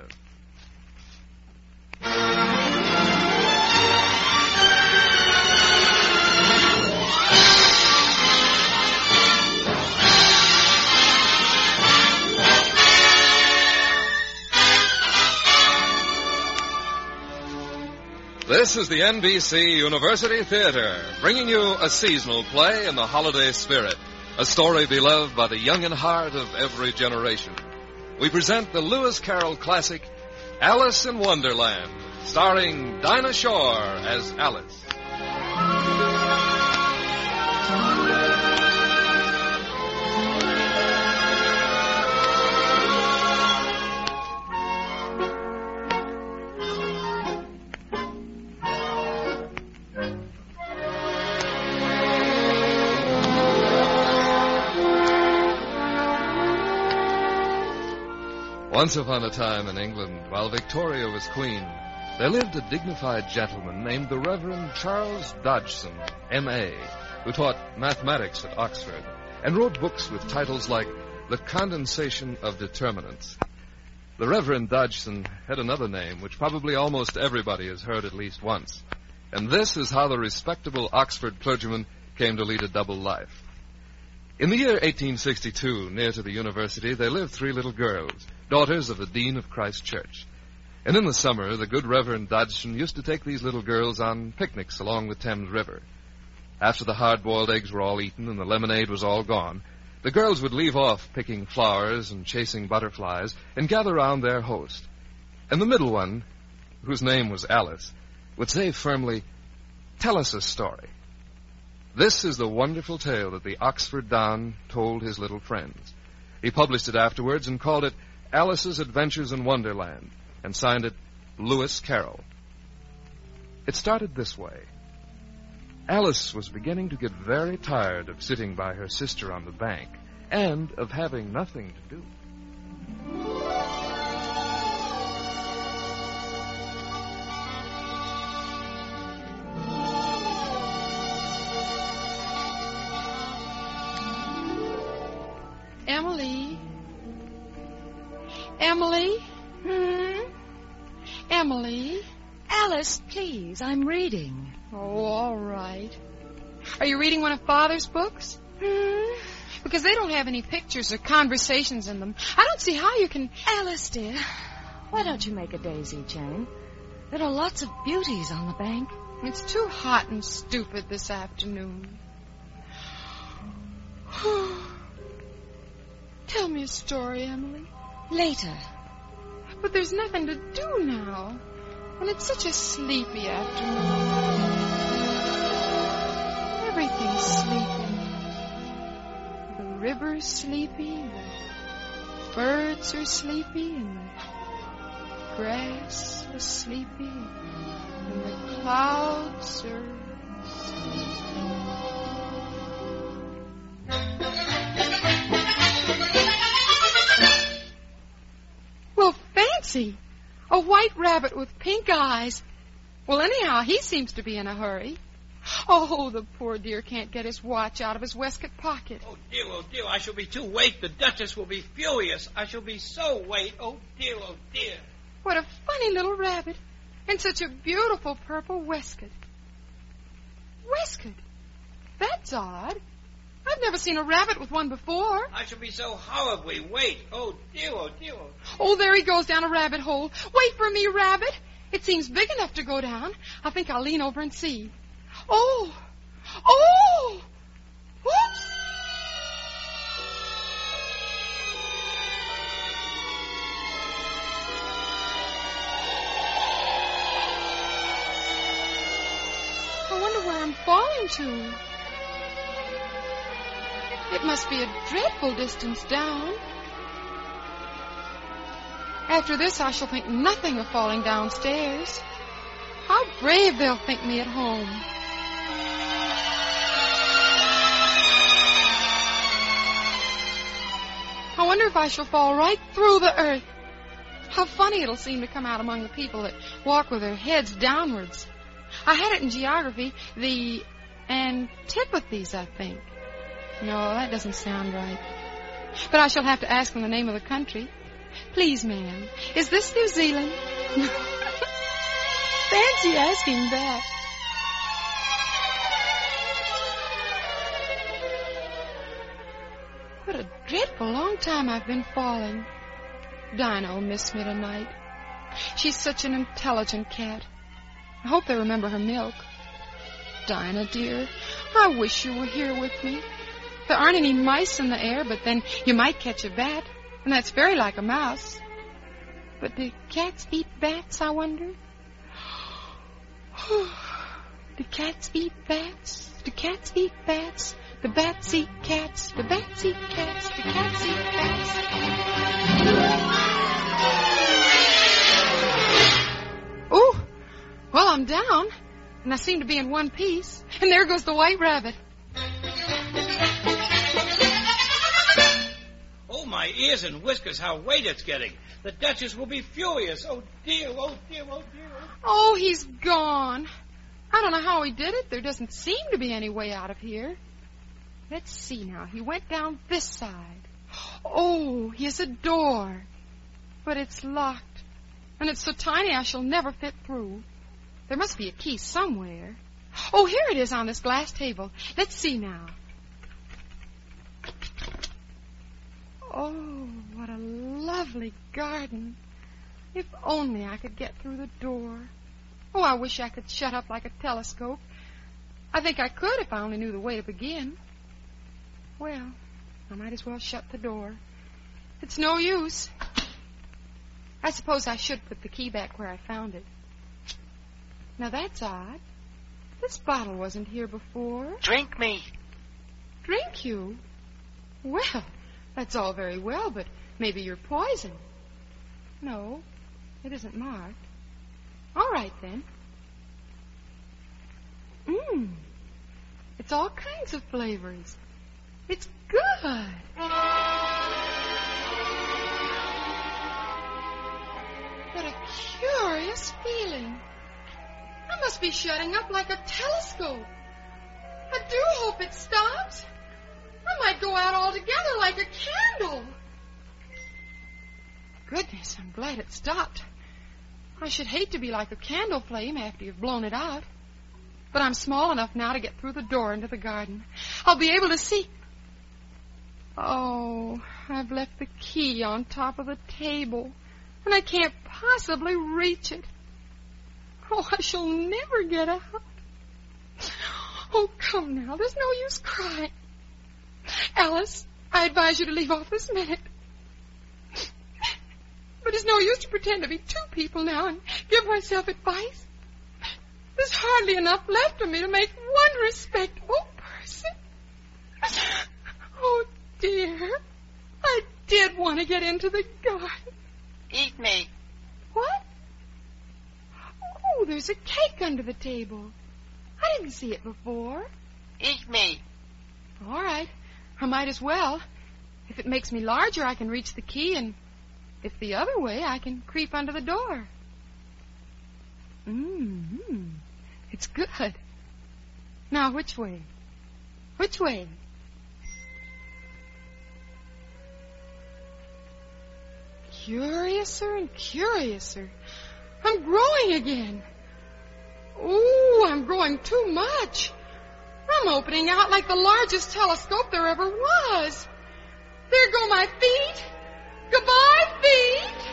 Theater. This is the NBC University Theater, bringing you a seasonal play in the holiday spirit, a story beloved by the young and heart of every generation. We present the Lewis Carroll classic, Alice in Wonderland, starring Dinah Shore as Alice. Once upon a time in England, while Victoria was queen, there lived a dignified gentleman named the Reverend Charles Dodgson, M.A., who taught mathematics at Oxford and wrote books with titles like The Condensation of Determinants. The Reverend Dodgson had another name, which probably almost everybody has heard at least once, and this is how the respectable Oxford clergyman came to lead a double life. In the year 1862, near to the university, there lived three little girls, daughters of the Dean of Christ Church. And in the summer, the good Reverend Dodgson used to take these little girls on picnics along the Thames River. After the hard-boiled eggs were all eaten and the lemonade was all gone, the girls would leave off picking flowers and chasing butterflies and gather round their host. And the middle one, whose name was Alice, would say firmly, "Tell us a story." This is the wonderful tale that the Oxford Don told his little friends. He published it afterwards and called it Alice's Adventures in Wonderland, and signed it Lewis Carroll. It started this way. Alice was beginning to get very tired of sitting by her sister on the bank, and of having nothing to do. Emily? Emily? Alice, please, I'm reading. Oh, all right. Are you reading one of Father's books? Because they don't have any pictures or conversations in them. I don't see how you can... Alice, dear, why don't you make a daisy chain? There are lots of beauties on the bank. It's too hot and stupid this afternoon. Tell me a story, Emily. Later. But there's nothing to do now. And it's such a sleepy afternoon. Everything's sleepy. The river's sleepy. The birds are sleepy. And the grass is sleepy. And the clouds are sleepy. Well, fancy! A white rabbit with pink eyes. Well, anyhow, he seems to be in a hurry. Oh, the poor dear can't get his watch out of his waistcoat pocket. Oh, dear, I shall be too late. The Duchess will be furious. I shall be so late. Oh, dear. What a funny little rabbit. And such a beautiful purple waistcoat. Waistcoat? That's odd. I've never seen a rabbit with one before. I shall be so horribly late. Oh, dear. Oh, there he goes down a rabbit hole. Wait for me, rabbit. It seems big enough to go down. I think I'll lean over and see. Oh! Whoops! I wonder where I'm falling to. It must be a dreadful distance down. After this, I shall think nothing of falling downstairs. How brave they'll think me at home. I wonder if I shall fall right through the earth. How funny it'll seem to come out among the people that walk with their heads downwards. I had it in geography, the antipathies, I think. No, that doesn't sound right. But I shall have to ask them the name of the country. Please, ma'am, is this New Zealand? Fancy asking that. What a dreadful long time I've been falling. Dinah will miss me tonight. She's such an intelligent cat. I hope they remember her milk. Dinah, dear, I wish you were here with me. There aren't any mice in the air, but then you might catch a bat, and that's very like a mouse. But do cats eat bats, I wonder? Do cats eat bats? Do cats eat bats? The bats eat cats. The bats eat cats. The cats eat bats. Oh, well, I'm down, and I seem to be in one piece. And there goes the white rabbit. Oh, my ears and whiskers, how wet it's getting. The Duchess will be furious. Oh, dear, oh, dear, oh, dear. Oh, he's gone. I don't know how he did it. There doesn't seem to be any way out of here. Let's see now. He went down this side. Oh, here's a door. But it's locked. And it's so tiny I shall never fit through. There must be a key somewhere. Oh, here it is on this glass table. Let's see now. Oh, what a lovely garden. If only I could get through the door. Oh, I wish I could shut up like a telescope. I think I could if I only knew the way to begin. Well, I might as well shut the door. It's no use. I suppose I should put the key back where I found it. Now, that's odd. This bottle wasn't here before. Drink me. Drink you? Well, that's all very well, but maybe you're poison. No, it isn't marked. All right, then. It's all kinds of flavors. It's good. What a curious feeling. I must be shutting up like a telescope. I do hope it stops. I might go out altogether like a candle. Goodness, I'm glad it stopped. I should hate to be like a candle flame after you've blown it out. But I'm small enough now to get through the door into the garden. I'll be able to see. Oh, I've left the key on top of the table, and I can't possibly reach it. Oh, I shall never get out. Oh, come now, there's no use crying. Alice, I advise you to leave off this minute. But it's no use to pretend to be two people now and give myself advice. There's hardly enough left of me to make one respectable person. Oh, dear. I did want to get into the garden. Eat me. What? Oh, there's a cake under the table. I didn't see it before. Eat me. All right. I might as well. If it makes me larger, I can reach the key, and if the other way, I can creep under the door. It's good. Now, which way? Which way? Curiouser and curiouser. I'm growing again. Ooh, I'm growing too much. I'm opening out like the largest telescope there ever was. There go my feet. Goodbye, feet.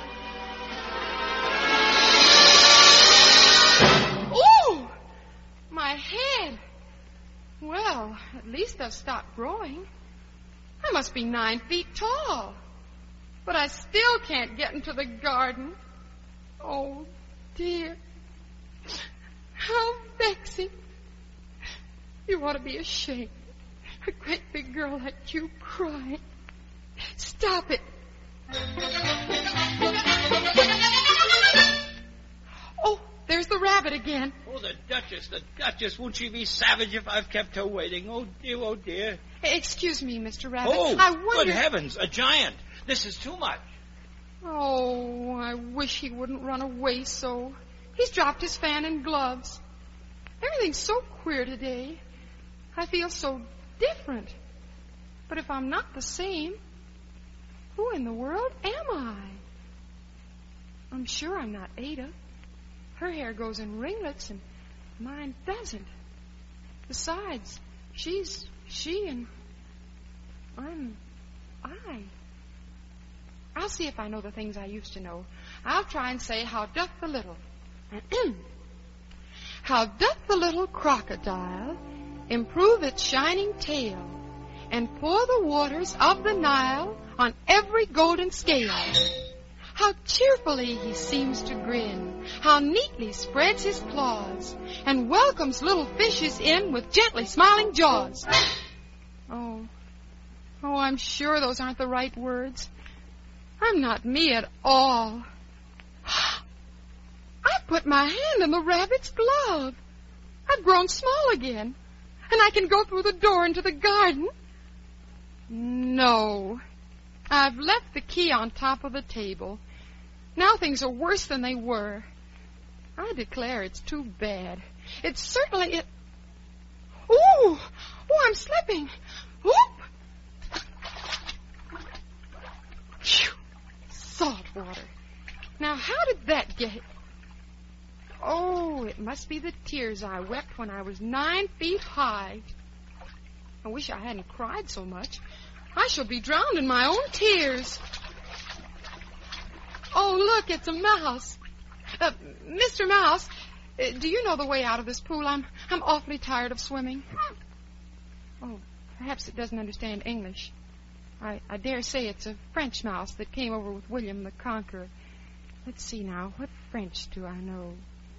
Ooh, my head. Well, at least I've stopped growing. I must be 9 feet tall. But I still can't get into the garden. Oh, dear. How vexing. You ought to be ashamed. A great big girl like you crying. Stop it. Oh, there's the rabbit again. Oh, the Duchess. Won't she be savage if I've kept her waiting? Oh, dear, oh, dear. Excuse me, Mr. Rabbit. Oh, I wonder... good heavens, a giant. This is too much. Oh, I wish he wouldn't run away so. He's dropped his fan and gloves. Everything's so queer today. I feel so different. But if I'm not the same, who in the world am I? I'm sure I'm not Ada. Her hair goes in ringlets and mine doesn't. Besides, she's she and I'm I. I'll see if I know the things I used to know. I'll try and say, how doth the little... How doth the little crocodile improve its shining tail and pour the waters of the Nile on every golden scale? How cheerfully he seems to grin, how neatly spreads his claws, and welcomes little fishes in with gently smiling jaws. Oh, I'm sure those aren't the right words. I'm not me at all. I put my hand in the rabbit's glove. I've grown small again, and I can go through the door into the garden. No, I've left the key on top of the table. Now things are worse than they were. I declare it's too bad. It's certainly... Ooh, I'm slipping. Whoop! Phew. Salt water. Now, how did that get... Oh, it must be the tears I wept when I was 9 feet high. I wish I hadn't cried so much. I shall be drowned in my own tears. Oh, look, it's a mouse. Mr. Mouse, do you know the way out of this pool? I'm awfully tired of swimming. Oh, perhaps it doesn't understand English. I dare say it's a French mouse that came over with William the Conqueror. Let's see now. What French do I know?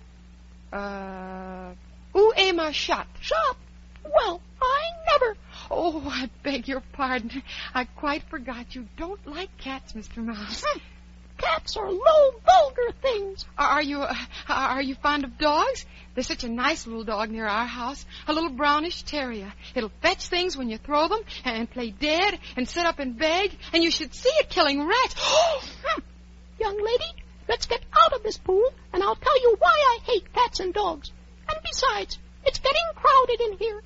Où est ma chatte? Chatte? Well, I never... Oh, I beg your pardon. I quite forgot you don't like cats, Mr. Mouse. Cats are low, vulgar things. Are you fond of dogs? There's such a nice little dog near our house, a little brownish terrier. It'll fetch things when you throw them and play dead and sit up and beg, and you should see it killing rats. Young lady, let's get out of this pool, and I'll tell you why I hate cats and dogs. And besides, it's getting crowded in here.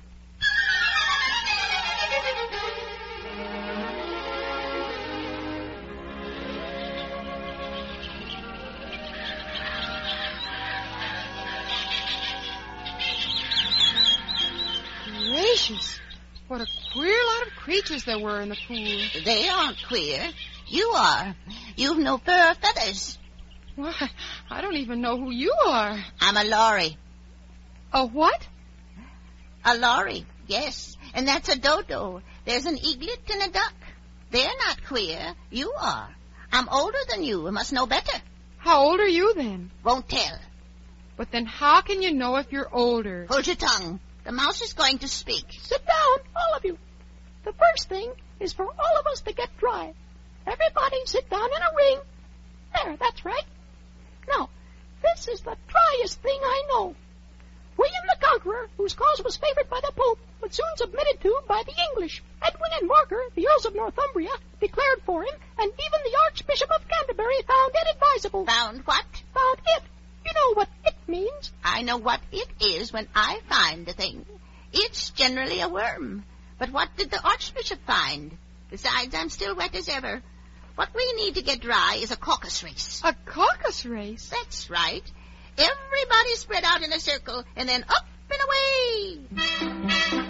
Gracious, what a queer lot of creatures there were in the pool. They aren't queer. You are. You've no fur or feathers. Why, I don't even know who you are. I'm a Laurie. A what? A Laurie, yes. And that's a dodo. There's an eaglet and a duck. They're not queer. You are. I'm older than you and must know better. How old are you then? Won't tell. But then how can you know if you're older? Hold your tongue. The mouse is going to speak. Sit down, all of you. The first thing is for all of us to get dry. Everybody sit down in a ring. There, that's right. Now, this is the driest thing I know. William the Conqueror, whose cause was favored by the Pope, but soon submitted to by the English. Edwin and Marker, the Earls of Northumbria, declared for him, and even the Archbishop of Canterbury found it advisable. Found what? Found it. You know what it means. I know what it is when I find a thing. It's generally a worm. But what did the Archbishop find? Besides, I'm still wet as ever. What we need to get dry is a caucus race. A caucus race? That's right. Everybody spread out in a circle, and then up and away.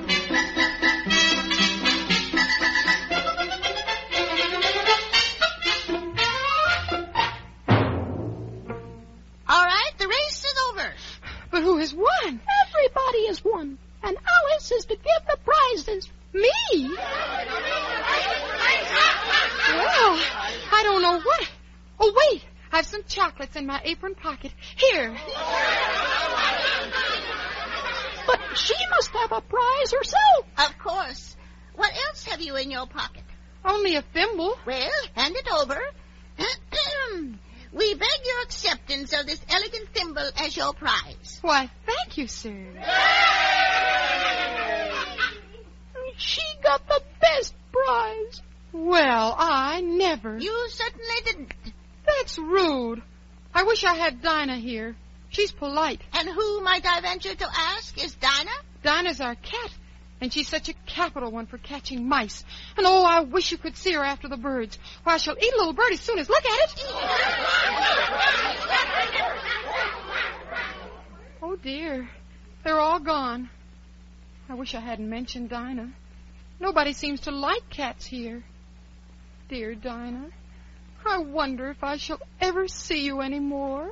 All right, the race is over. But who has won? Everybody has won. And Alice is to give the prizes. Me? Well, I don't know what... Oh, wait. I've some chocolates in my apron pocket. Here. But she must have a prize herself. Of course. What else have you in your pocket? Only a thimble. Well, hand it over. We beg your acceptance of this elegant thimble as your prize. Why, thank you, sir. She got the best prize. Well, I never. You certainly didn't. That's rude. I wish I had Dinah here. She's polite. And who, might I venture to ask, is Dinah? Dinah's our cat, and she's such a capital one for catching mice. And oh, I wish you could see her after the birds. Why, she'll eat a little bird as soon as... Look at it! Oh, dear. They're all gone. I wish I hadn't mentioned Dinah. Nobody seems to like cats here. Dear Dinah, I wonder if I shall ever see you any more.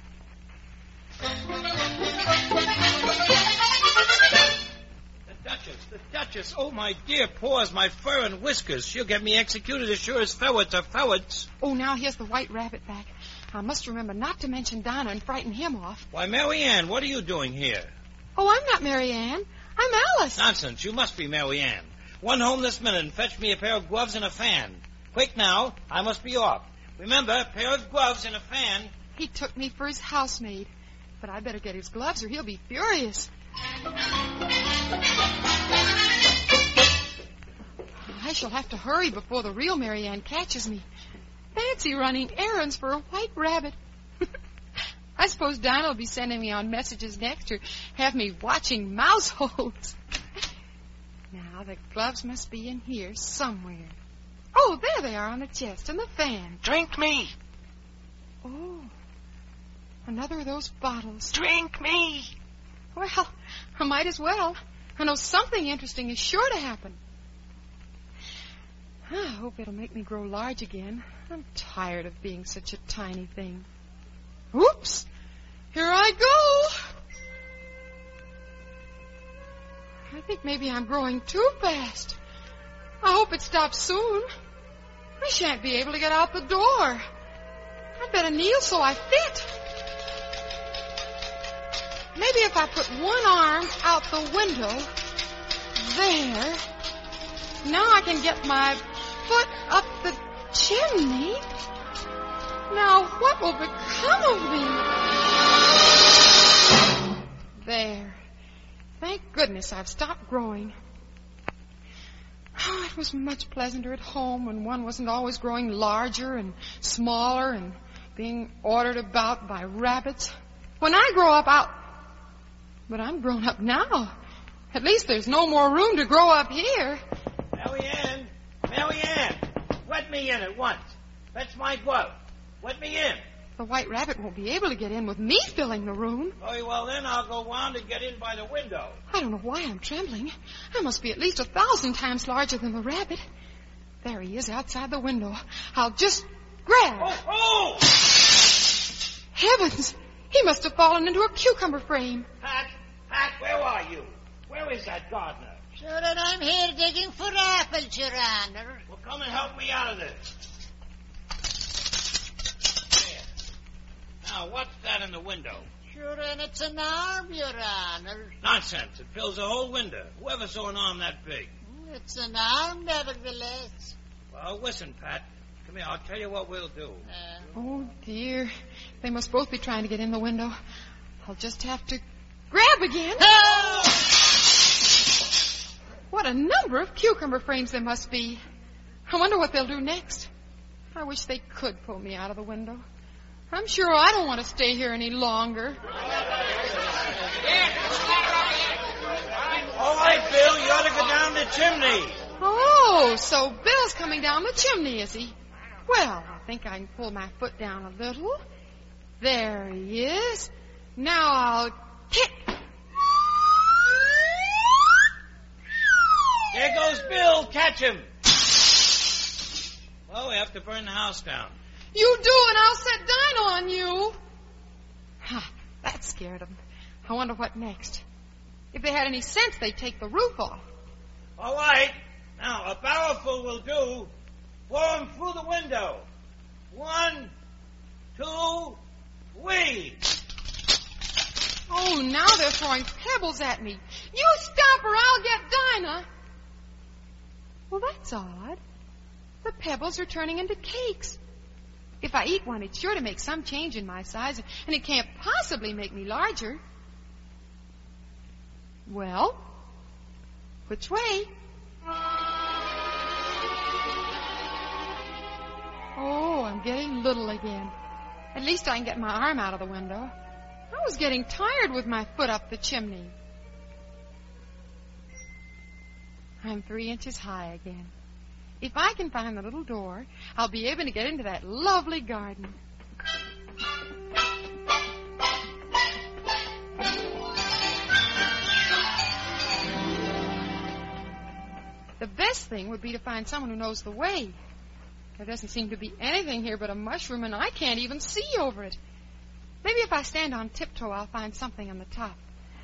The Duchess. Oh, my dear paws, my fur and whiskers. She'll get me executed as sure as ferrets are ferrets. Oh, now here's the White Rabbit back. I must remember not to mention Dinah and frighten him off. Why, Mary Ann, what are you doing here? Oh, I'm not Mary Ann. I'm Alice. Nonsense. You must be Mary Ann. Run home this minute and fetch me a pair of gloves and a fan. Quick now. I must be off. Remember, a pair of gloves and a fan. He took me for his housemaid. But I better get his gloves or he'll be furious. I shall have to hurry before the real Mary Ann catches me. Fancy running errands for a white rabbit. I suppose Dinah will be sending me on messages next or have me watching mouse holes. Now, the gloves must be in here somewhere. Oh, there they are on the chest and the fan. Drink me. Oh, another of those bottles. Drink me. Well, I might as well. I know something interesting is sure to happen. I hope it'll make me grow large again. I'm tired of being such a tiny thing. Oops! Here I go! I think maybe I'm growing too fast. I hope it stops soon. I shan't be able to get out the door. I'd better kneel so I fit. Maybe if I put one arm out the window, there, now I can get my foot up the chimney. Now what will become of me? There. Thank goodness I've stopped growing. Oh, it was much pleasanter at home when one wasn't always growing larger and smaller and being ordered about by rabbits. When I grow up, But I'm grown up now. At least there's no more room to grow up here. Mary Ann! Mary Ann! Let me in at once. Fetch my glove. Let me in. The White Rabbit won't be able to get in with me filling the room. Very well, then I'll go round and get in by the window. I don't know why I'm trembling. I must be at least 1,000 times larger than the rabbit. There he is outside the window. I'll just grab. Oh! Heavens! He must have fallen into a cucumber frame. Pat, where are you? Where is that gardener? Sure that I'm here digging for apples, Your Honor. Well, come and help me out of this. There. Now, what's that in the window? Sure, and it's an arm, Your Honor. Nonsense. It fills the whole window. Whoever saw an arm that big? It's an arm, nevertheless. Well, listen, Pat. Come here. I'll tell you what we'll do. Oh, dear. They must both be trying to get in the window. I'll just have to grab again. Oh! What a number of cucumber frames there must be. I wonder what they'll do next. I wish they could pull me out of the window. I'm sure I don't want to stay here any longer. All right, Bill. You ought to go down the chimney. Oh, so Bill's coming down the chimney, is he? Well, I think I can pull my foot down a little. There he is. Now I'll kick. There goes Bill. Catch him. Well, we have to burn the house down. You do, and I'll set Dinah on you. Ha, that scared them. I wonder what next. If they had any sense, they'd take the roof off. All right. Now, a barrelful will do. Blow him through the window. 1, 2, 3. Oh, now they're throwing pebbles at me. You stop or I'll get Dinah. Well, that's odd. The pebbles are turning into cakes. If I eat one, it's sure to make some change in my size, and it can't possibly make me larger. Well, which way? Oh, I'm getting little again. At least I can get my arm out of the window. I was getting tired with my foot up the chimney. I'm 3 inches high again. If I can find the little door, I'll be able to get into that lovely garden. best thing would be to find someone who knows the way. There doesn't seem to be anything here but a mushroom, and I can't even see over it. Maybe if I stand on tiptoe, I'll find something on the top.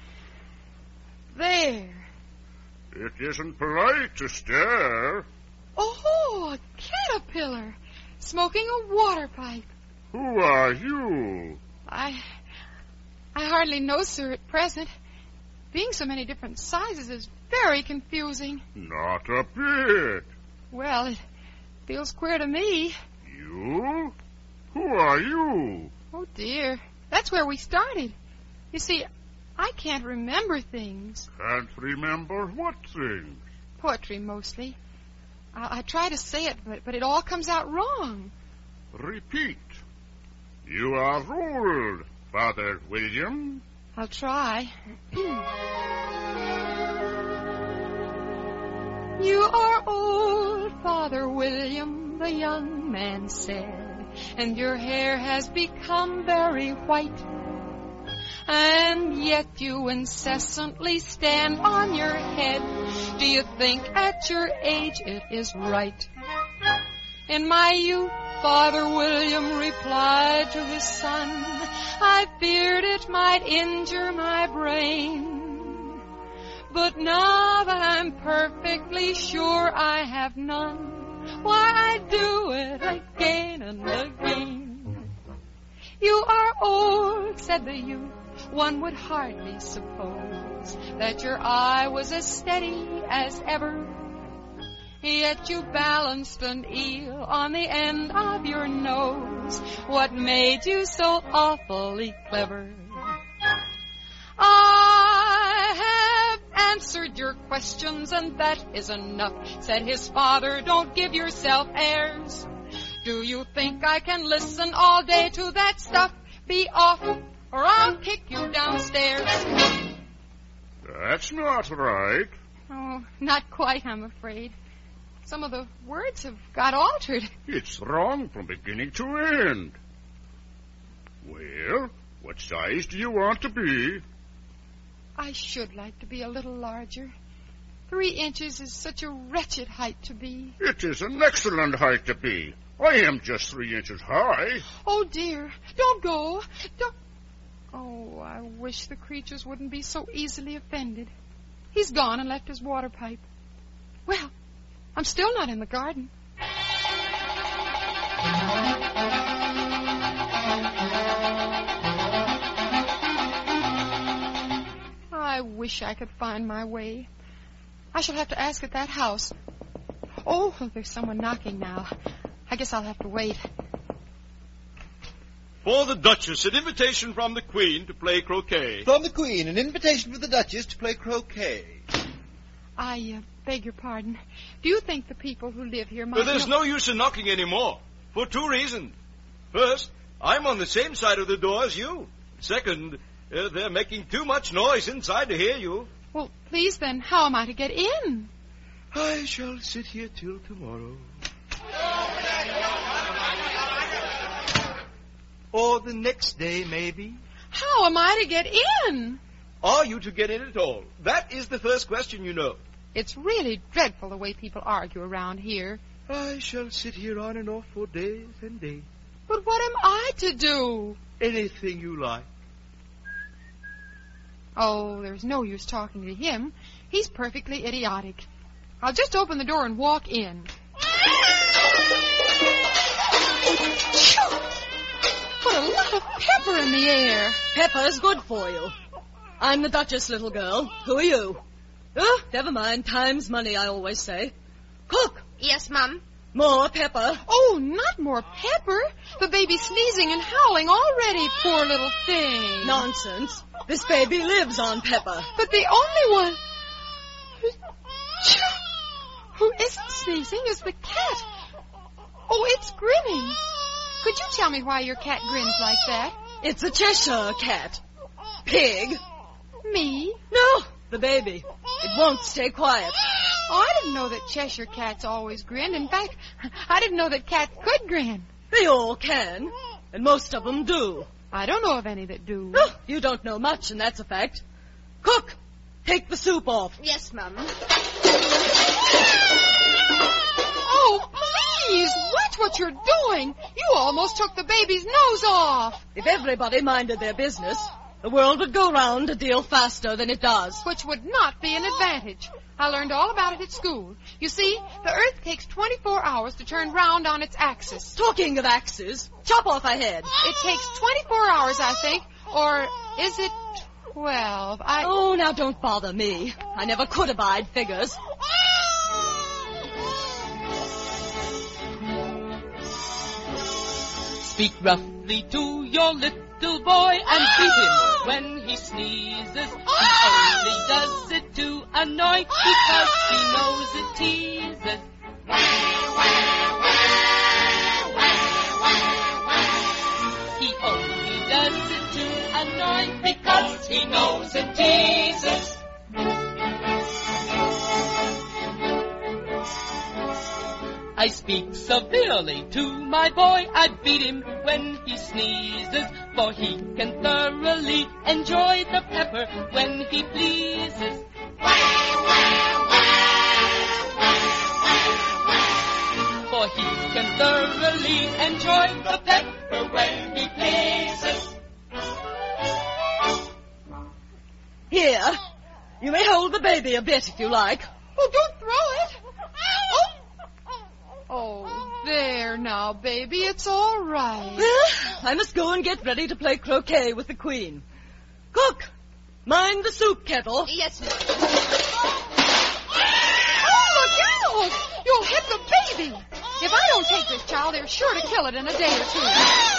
There. It isn't polite to stare. Oh, a caterpillar smoking a water pipe. Who are you? I hardly know, sir, at present. Being so many different sizes is very confusing. Not a bit. Well, it feels queer to me. You? Who are you? Oh, dear. That's where we started. You see, I can't remember things. Can't remember what things? Poetry, mostly. I try to say it, but it all comes out wrong. Repeat. You are old, Father William. I'll try. You are old, Father William, the young man said, and your hair has become very white. And yet you incessantly stand on your head. Do you think at your age it is right? In my youth, Father William replied to his son, I feared it might injure my brain. But now that I'm perfectly sure I have none, why I do it again and again. You are old, said the youth. One would hardly suppose that your eye was as steady as ever. Yet you balanced an eel on the end of your nose. What made you so awfully clever? I have answered your questions, and that is enough, said his father. Don't give yourself airs. Do you think I can listen all day to that stuff? Be off, or I'll kick you downstairs. That's not right. Oh, not quite, I'm afraid. Some of the words have got altered. It's wrong from beginning to end. Well, what size do you want to be? I should like to be a little larger. 3 inches is such a wretched height to be. It is an excellent height to be. I am just 3 inches high. Oh, dear. Don't go. Don't. Oh, I wish the creatures wouldn't be so easily offended. He's gone and left his water pipe. Well, I'm still not in the garden. I wish I could find my way. I shall have to ask at that house. Oh, there's someone knocking now. I guess I'll have to wait. For the Duchess, an invitation from the Queen to play croquet. From the Queen, an invitation for the Duchess to play croquet. I beg your pardon. Do you think the people who live here might... But there's no use in knocking anymore, for 2 reasons. First, I'm on the same side of the door as you. Second, they're making too much noise inside to hear you. Well, please then, how am I to get in? I shall sit here till tomorrow. Or the next day, maybe. How am I to get in? Are you to get in at all? That is the first question, you know. It's really dreadful the way people argue around here. I shall sit here on and off for days and days. But what am I to do? Anything you like. Oh, there's no use talking to him. He's perfectly idiotic. I'll just open the door and walk in. Put a lot of pepper in the air. Pepper's good for you. I'm the Duchess, little girl. Who are you? Oh, never mind. Time's money, I always say. Cook! Yes, Mum? More pepper. Oh, not more pepper. The baby's sneezing and howling already, poor little thing. Nonsense. This baby lives on pepper. But the only one who isn't sneezing is the cat. Oh, it's grinning. Could you tell me why your cat grins like that? It's a Cheshire cat. Pig. Me? No, the baby. It won't stay quiet. Oh, I didn't know that Cheshire cats always grinned. In fact, I didn't know that cats could grin. They all can, and most of them do. I don't know of any that do. Oh, you don't know much, and that's a fact. Cook, take the soup off. Yes, Mum. Oh, please, watch what you're doing. You almost took the baby's nose off. If everybody minded their business, the world would go round a deal faster than it does. Which would not be an advantage. I learned all about it at school. You see, the Earth takes 24 hours to turn round on its axis. Talking of axes, chop off a head. It takes 24 hours, I think. Or is it 12? Oh, now don't bother me. I never could abide figures. Speak roughly to your little boy and beat him when he sneezes. He only does it to annoy because he knows it teases. He only does it to annoy because he knows it teases. I speak severely to my boy, I beat him when he sneezes, for he can thoroughly enjoy the pepper when he pleases. For he can thoroughly enjoy the pepper when he pleases. Here, you may hold the baby a bit if you like. Oh, don't throw it. Oh, there now, baby. It's all right. I must go and get ready to play croquet with the Queen. Cook, mind the soup kettle. Yes, ma'am. Oh, look out! You'll hit the baby. If I don't take this child, they're sure to kill it in a day or two.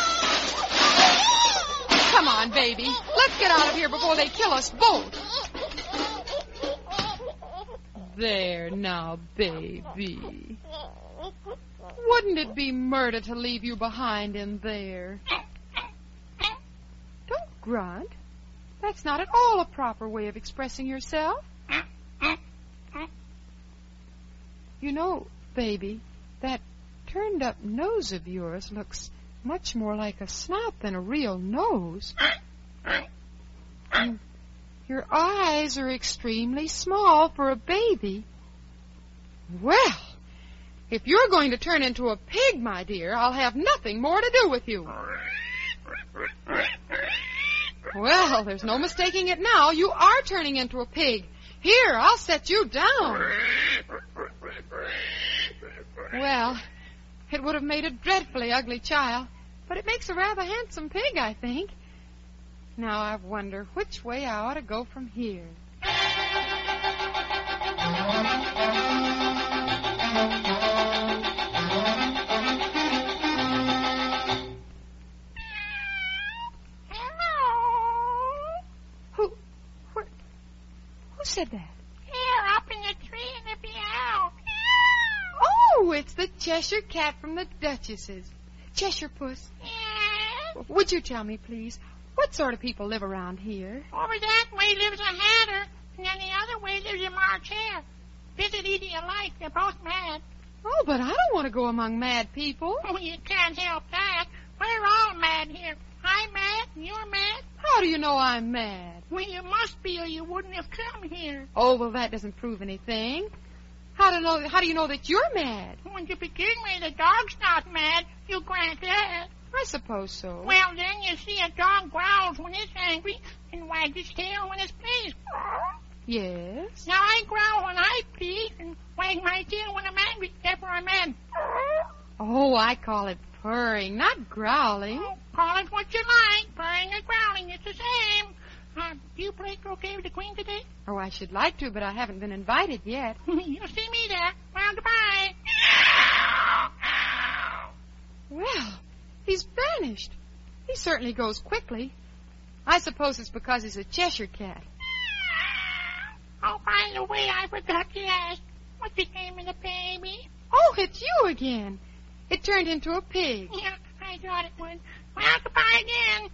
Come on, baby. Let's get out of here before they kill us both. There now, baby. Wouldn't it be murder to leave you behind in there? Don't grunt. That's not at all a proper way of expressing yourself. You know, baby, that turned-up nose of yours looks much more like a snout than a real nose. And your eyes are extremely small for a baby. Well, if you're going to turn into a pig, my dear, I'll have nothing more to do with you. Well, there's no mistaking it now. You are turning into a pig. Here, I'll set you down. Well, it would have made a dreadfully ugly child, but it makes a rather handsome pig, I think. Now, I wonder which way I ought to go from here. Who said that? Here, up in the tree in the meow. Oh, it's the Cheshire Cat from the Duchess's. Cheshire Puss. Yes? Would you tell me, please, what sort of people live around here? Over that way lives a hatter, and then the other way lives a March hare. Visit eating alike, they're both mad. Oh, but I don't want to go among mad people. Oh, you can't help that. We're all mad here. I'm mad, and you're mad. How do you know I'm mad? Well, you must be, or you wouldn't have come here. Oh, well, that doesn't prove anything. How do you know that you're mad? When to begin with, the dog's not mad. You grant that. I suppose so. Well, then you see a dog growls when it's angry and wags its tail when it's pleased. Yes? Now, I growl when I'm pleased and wag my tail when I'm angry. Therefore, I'm mad. Oh, I call it purring, not growling. Oh, call it what you like. Purring and growling, it's the same. Do you play croquet with the Queen today? Oh, I should like to, but I haven't been invited yet. You'll see me there. Well, goodbye. Well, he's vanished. He certainly goes quickly. I suppose it's because he's a Cheshire Cat. Oh, by the way, I forgot to ask. What's the name of the baby? Oh, it's you again. It turned into a pig. Yeah, I thought it would. Well, goodbye again.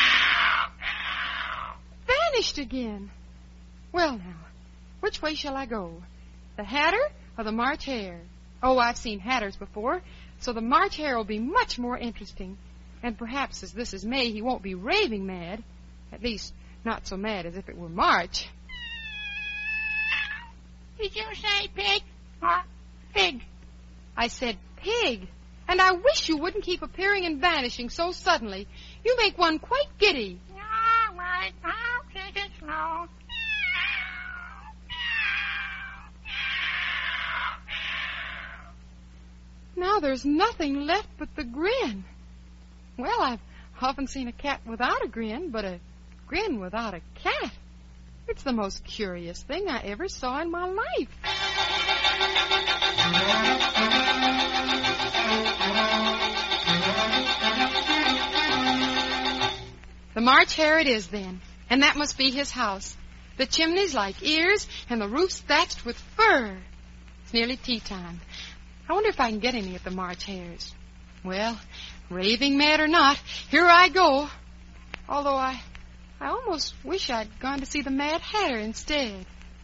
Vanished again. Well, now, which way shall I go? The Hatter or the March Hare? Oh, I've seen hatters before, so the March Hare will be much more interesting. And perhaps, as this is May, he won't be raving mad. At least, not so mad as if it were March. Did you say pig? Pig. I said pig. And I wish you wouldn't keep appearing and vanishing so suddenly. You make one quite giddy. All right, I'll take it slow. Now there's nothing left but the grin. Well, I've often seen a cat without a grin, but a grin without a cat. It's the most curious thing I ever saw in my life. The March Hare it is, then, and that must be his house. The chimney's like ears, and the roof's thatched with fur. It's nearly tea time. I wonder if I can get any at the March Hare's. Well, raving mad or not, here I go. Although I almost wish I'd gone to see the Mad Hatter instead.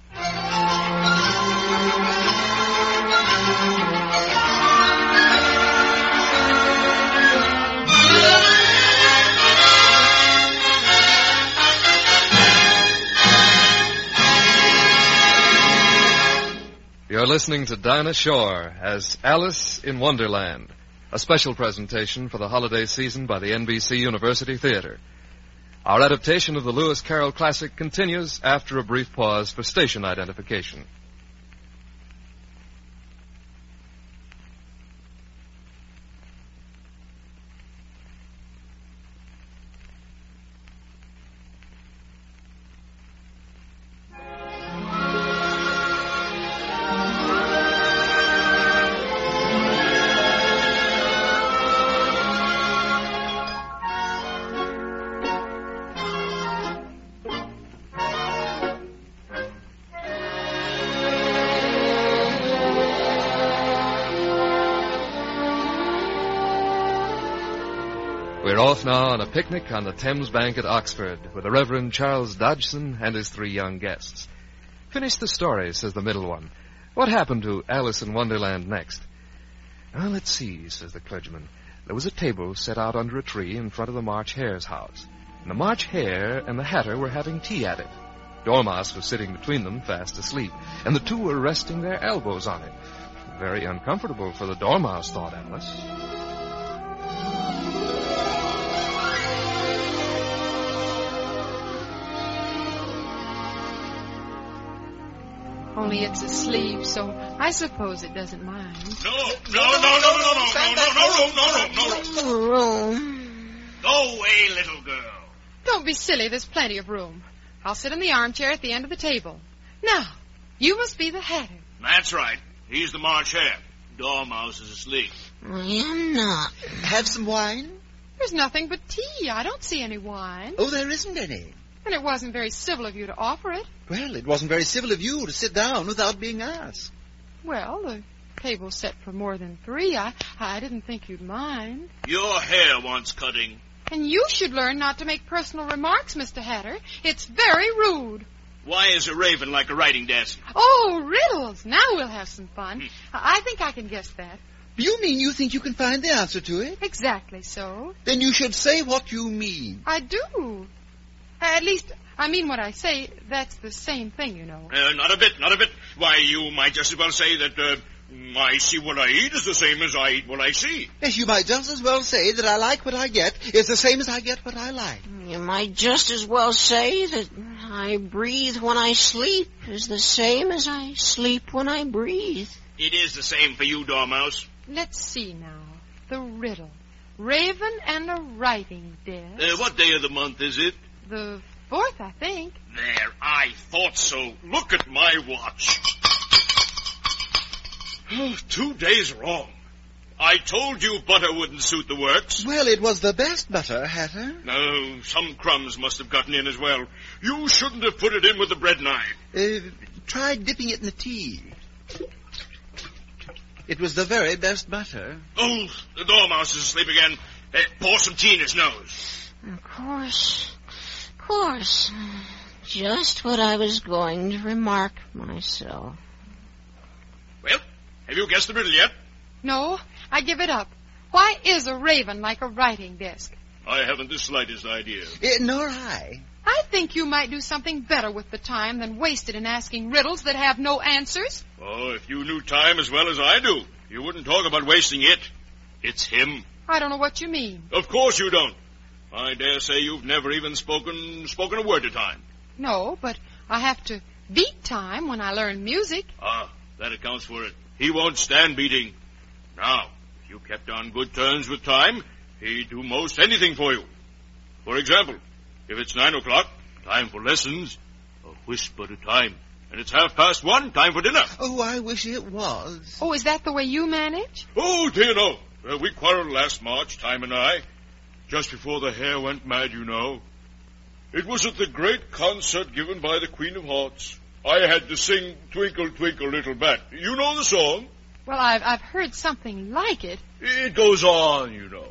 You're listening to Dinah Shore as Alice in Wonderland, a special presentation for the holiday season by the NBC University Theater. Our adaptation of the Lewis Carroll classic continues after a brief pause for station identification. We're off now on a picnic on the Thames Bank at Oxford with the Reverend Charles Dodgson and his 3 young guests. Finish the story, says the middle one. What happened to Alice in Wonderland next? Well, let's see, says the clergyman. There was a table set out under a tree in front of the March Hare's house. And the March Hare and the Hatter were having tea at it. Dormouse was sitting between them, fast asleep, and the two were resting their elbows on it. Very uncomfortable for the Dormouse, thought Alice. Only it's asleep, so I suppose it doesn't mind. No room. Go away, little girl. Don't be silly, there's plenty of room. I'll sit in the armchair at the end of the table. Now, you must be the Hatter. That's right. He's the March Hare. Dormouse is asleep. I am not. Have some wine? There's nothing but tea. I don't see any wine. Oh, there isn't any. And it wasn't very civil of you to offer it. Well, it wasn't very civil of you to sit down without being asked. Well, the table's set for more than 3. I didn't think you'd mind. Your hair wants cutting. And you should learn not to make personal remarks, Mr. Hatter. It's very rude. Why is a raven like a writing desk? Oh, riddles. Now we'll have some fun. I think I can guess that. You mean you think you can find the answer to it? Exactly so. Then you should say what you mean. I do. At least, I mean what I say. That's the same thing, you know. Not a bit. Why, you might just as well say that I see what I eat is the same as I eat what I see. Yes, you might just as well say that I like what I get is the same as I get what I like. You might just as well say that I breathe when I sleep is the same as I sleep when I breathe. It is the same for you, Dormouse. Let's see now. The riddle. Raven and a writing desk. What day of the month is it? The 4th, I think. There, I thought so. Look at my watch. 2 days wrong. I told you butter wouldn't suit the works. Well, it was the best butter, Hatter. No, some crumbs must have gotten in as well. You shouldn't have put it in with the bread knife. Try dipping it in the tea. It was the very best butter. Oh, the Dormouse is asleep again. Pour some tea in his nose. Of course. Just what I was going to remark myself. Well, have you guessed the riddle yet? No, I give it up. Why is a raven like a writing desk? I haven't the slightest idea. Nor I. I think you might do something better with the time than waste it in asking riddles that have no answers. Oh, if you knew time as well as I do, you wouldn't talk about wasting it. It's him. I don't know what you mean. Of course you don't. I dare say you've never even spoken a word to time. No, but I have to beat time when I learn music. Ah, that accounts for it. He won't stand beating. Now, if you kept on good terms with time, he'd do most anything for you. For example, if it's 9 o'clock, time for lessons, a whisper at a time. And it's 1:30, time for dinner. Oh, I wish it was. Oh, is that the way you manage? Oh, dear, no. We quarreled last March, Time and I. Just before the hair went mad, you know. It was at the great concert given by the Queen of Hearts. I had to sing Twinkle, Twinkle, Little Bat. You know the song? Well, I've heard something like it. It goes on, you know.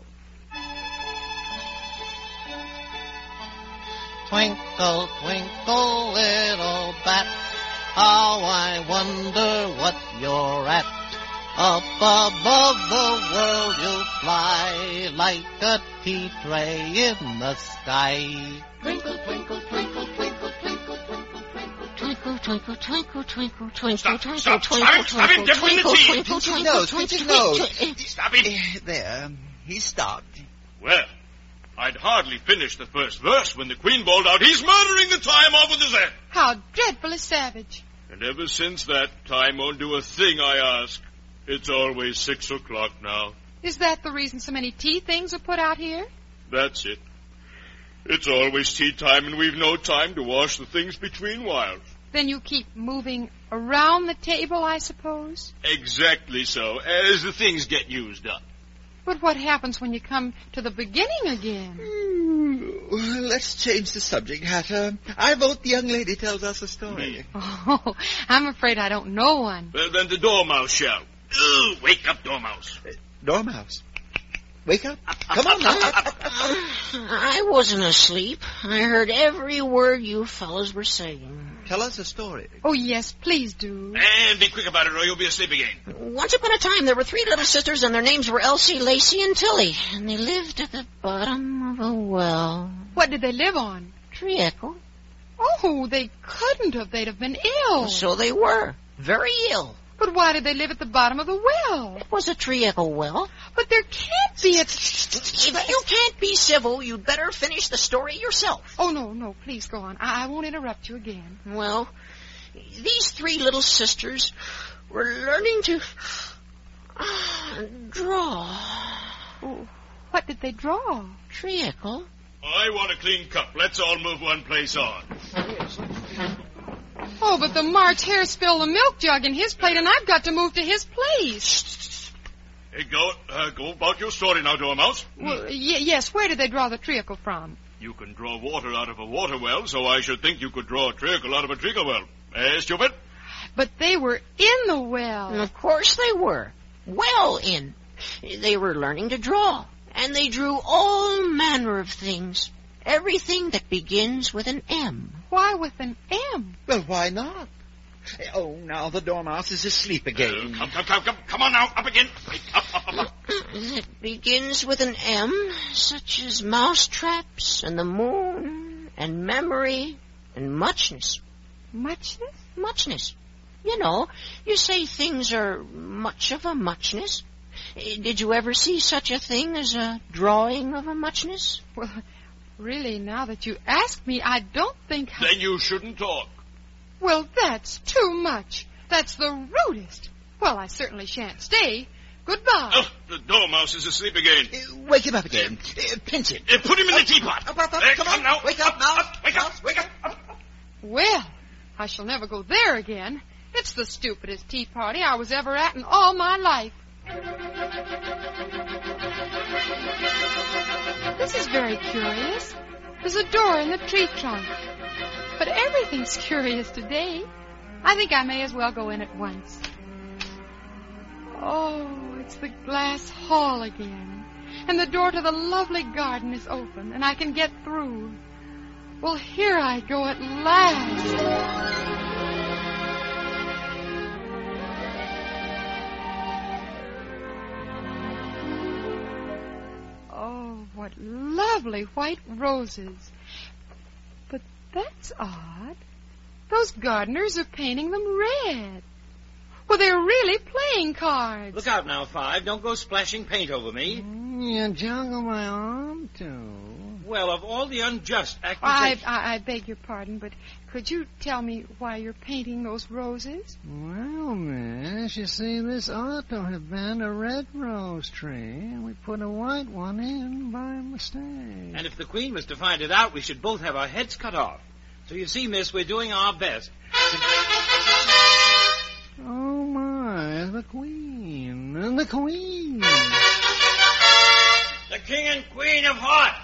Twinkle, twinkle, little bat, how I wonder what you're at. Up above the world you'll fly like a tea tray in the sky. Twinkle, twinkle, twinkle, twinkle, twinkle, twinkle, twinkle, twinkle, twinkle, twinkle, twinkle, Stop, twinkle, stop, twinkle, stop him, twinkle, get him in the tea. twinkle, Pinching twinkle, nose, twinkle, pinching twinkle. nose. Stop it. There, he stopped. Well, I'd hardly finished the first verse when the Queen bawled out, "He's murdering the time off with his head." How dreadfully savage. And ever since that, time won't do a thing I ask. It's always 6 o'clock now. Is that the reason so many tea things are put out here? That's it. It's always tea time, and we've no time to wash the things between whiles. Then you keep moving around the table, I suppose? Exactly so, as the things get used up. But what happens when you come to the beginning again? Let's change the subject, Hatter. I vote the young lady tells us a story. Oh, I'm afraid I don't know one. Well, then the Dormouse shall. Ooh, wake up, Dormouse. Dormouse, wake up. Come on now. I wasn't asleep. I heard every word you fellas were saying. Tell us a story. Oh, yes, please do. And be quick about it, or you'll be asleep again. Once upon a time, there were 3 little sisters, and their names were Elsie, Lacey, and Tilly. And they lived at the bottom of a well. What did they live on? Treacle. Oh, they couldn't have. They'd have been ill. So they were. Very ill. But why did they live at the bottom of the well? It was a treacle well. But there can't be a... If you can't be civil, you'd better finish the story yourself. Oh, no, please go on. I won't interrupt you again. Well, these 3 little sisters were learning to draw. Oh, what did they draw? Treacle. I want a clean cup. Let's all move one place on. Oh, but the March Hare spilled the milk jug in his plate, and I've got to move to his place. Hey, go about your story now, Dormouse. Well, yes, where did they draw the treacle from? You can draw water out of a water well, so I should think you could draw a treacle out of a treacle well. Stupid? But they were in the well. And of course they were. Well in. They were learning to draw, and they drew all manner of things. Everything that begins with an M. Why with an M? Well, why not? Oh, now the Dormouse is asleep again. Come on now, up again. Up. It begins with an M, such as mousetraps and the moon and memory and muchness. Muchness? Muchness. You know, you say things are much of a muchness. Did you ever see such a thing as a drawing of a muchness? Well, really, now that you ask me, I don't think... Then you shouldn't talk. Well, that's too much. That's the rudest. Well, I certainly shan't stay. Goodbye. Oh, the Dormouse is asleep again. Wake him up again. Pinch him. Put him in the teapot. Up, come on. Now. Wake up now. Wake up. Well, I shall never go there again. It's the stupidest tea party I was ever at in all my life. This is very curious. There's a door in the tree trunk. But everything's curious today. I think I may as well go in at once. Oh, it's the glass hall again. And the door to the lovely garden is open, and I can get through. Well, here I go at last. Oh, what lovely white roses. But That's odd. Those gardeners are painting them red. Well, they're really playing cards. Look out now, Five. Don't go splashing paint over me. You joggle my arm, too. Well, of all the unjust accusations... I beg your pardon, but could you tell me why you're painting those roses? Well, miss, you see, this ought to have been a red rose tree, and we put a white one in by mistake. And if the Queen was to find it out, we should both have our heads cut off. So you see, miss, we're doing our best. Oh, my, the Queen. The Queen. The King and Queen of Hearts.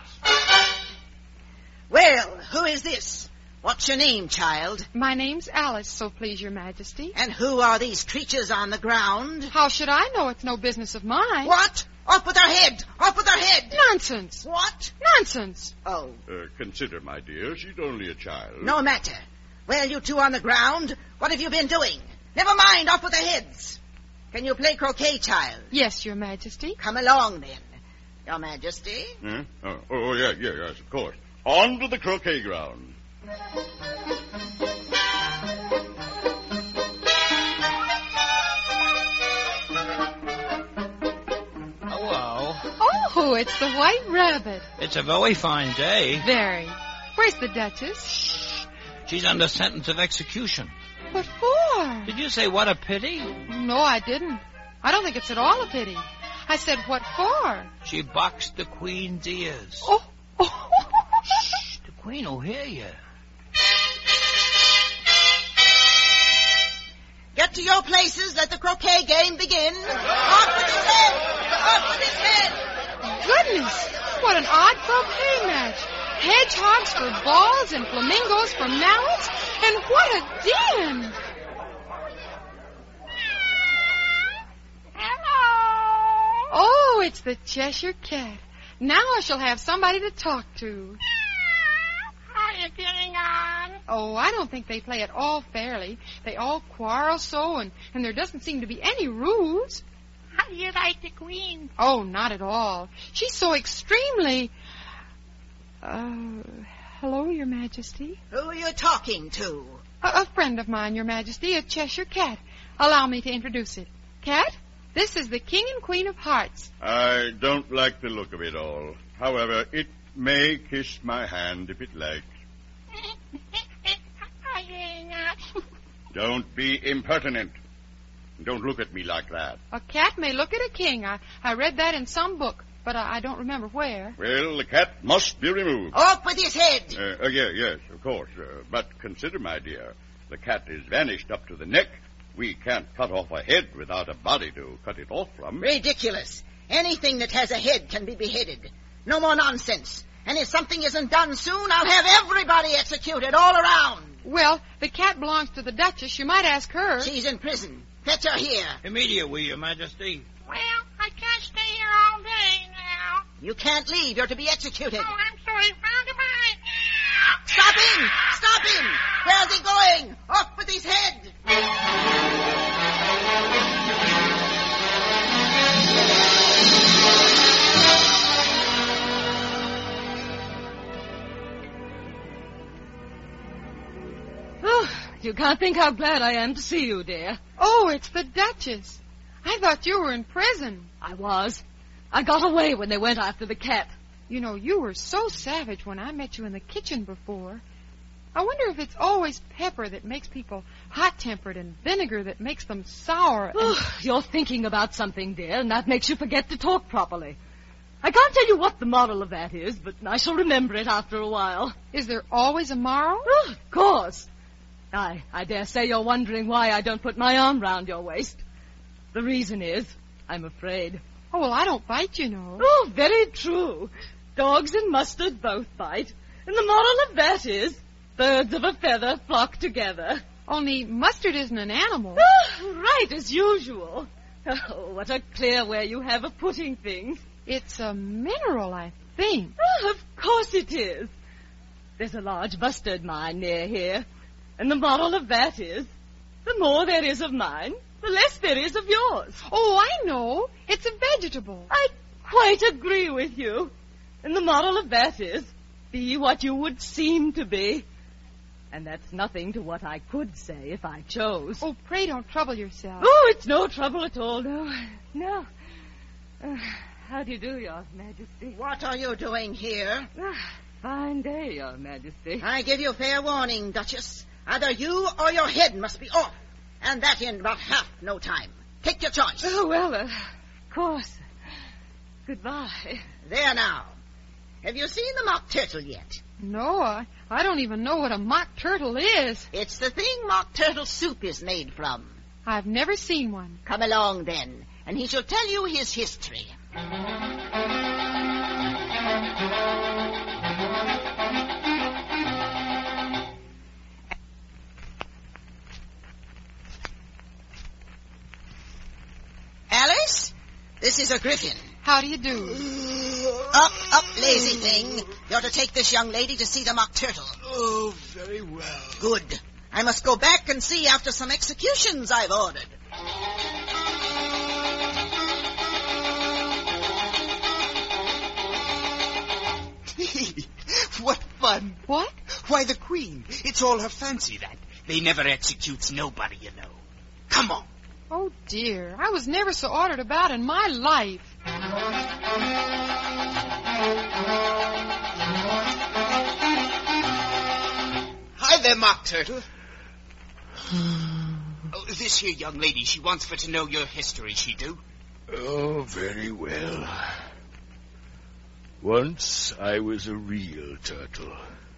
Well, who is this? What's your name, child? My name's Alice, so please your majesty. And who are these creatures on the ground? How should I know? It's no business of mine. What? Off with her head! Off with her head! Nonsense. What? Nonsense. Oh. Consider, my dear, she's only a child. No matter. Well, you two on the ground, what have you been doing? Never mind, off with their heads. Can you play croquet, child? Yes, your majesty. Come along, then. Your majesty? Huh? Yes, of course. On to the croquet ground. Hello. Oh, it's the White Rabbit. It's a very fine day. Very. Where's the Duchess? Shh. She's under sentence of execution. What for? Did you say what a pity? No, I didn't. I don't think it's at all a pity. I said, what for? She boxed the Queen's ears. Oh. Shh, the Queen will hear you. Get to your places. Let the croquet game begin. Off with his head! Off with his head! Goodness, what an odd croquet match. Hedgehogs for balls and flamingos for mallets. And what a din! Oh, it's the Cheshire Cat. Now I shall have somebody to talk to. How are you getting on? Oh, I don't think they play at all fairly. They all quarrel so, and there doesn't seem to be any rules. How do you like the Queen? Oh, not at all. She's so extremely... hello, Your Majesty. Who are you talking to? A friend of mine, Your Majesty, a Cheshire Cat. Allow me to introduce it. Cat, this is the King and Queen of Hearts. I don't like the look of it all. However, it may kiss my hand if it likes. Don't be impertinent. Don't look at me like that. A cat may look at a king. I read that in some book, but I don't remember where. Well, the cat must be removed. Off with his head! Yes, of course. But consider, my dear, the cat is vanished up to the neck. We can't cut off a head without a body to cut it off from. Ridiculous. Anything that has a head can be beheaded. No more nonsense. And if something isn't done soon, I'll have everybody executed all around. Well, the cat belongs to the Duchess. You might ask her. She's in prison. Fetch her here. Immediately, Your Majesty. Well, I can't stay here all day now. You can't leave. You're to be executed. Oh, I'm sorry. Well, goodbye. Stop him! Stop him! Where's he going? Off with his head! You can't think how glad I am to see you, dear. Oh, it's the Duchess. I thought you were in prison. I was. I got away when they went after the cat. You know, you were so savage when I met you in the kitchen before. I wonder if it's always pepper that makes people hot-tempered and vinegar that makes them sour. You're thinking about something, dear, and that makes you forget to talk properly. I can't tell you what the moral of that is, but I shall remember it after a while. Is there always a moral? Of course. I dare say you're wondering why I don't put my arm round your waist. The reason is, I'm afraid. Oh, well, I don't bite, you know. Oh, very true. Dogs and mustard both bite. And the moral of that is, birds of a feather flock together. Only mustard isn't an animal. Right, as usual. Oh, what a clear way you have of putting things. It's a mineral, I think. Of course it is. There's a large mustard mine near here. And the moral of that is, the more there is of mine, the less there is of yours. Oh, I know. It's a vegetable. I quite agree with you. And the moral of that is, be what you would seem to be. And that's nothing to what I could say if I chose. Oh, pray don't trouble yourself. Oh, it's no trouble at all, no. No. How do you do, Your Majesty? What are you doing here? Fine day, Your Majesty. I give you fair warning, Duchess. Either you or your head must be off. And that in about half no time. Take your choice. Oh, well, of course. Goodbye. There now. Have you seen the mock turtle yet? No, I don't even know what a mock turtle is. It's the thing mock turtle soup is made from. I've never seen one. Come along, then, and he shall tell you his history. Alice, this is a griffin. How do you do? Up, lazy thing. You're to take this young lady to see the mock turtle. Oh, very well. Good. I must go back and see after some executions I've ordered. What fun. What? Why, the Queen. It's all her fancy, that. They never executes nobody, you know. Come on. Oh, dear. I was never so ordered about in my life. Hi there, Mock Turtle. Oh, this here young lady, she wants for to know your history, she do. Oh, very well. Once I was a real turtle.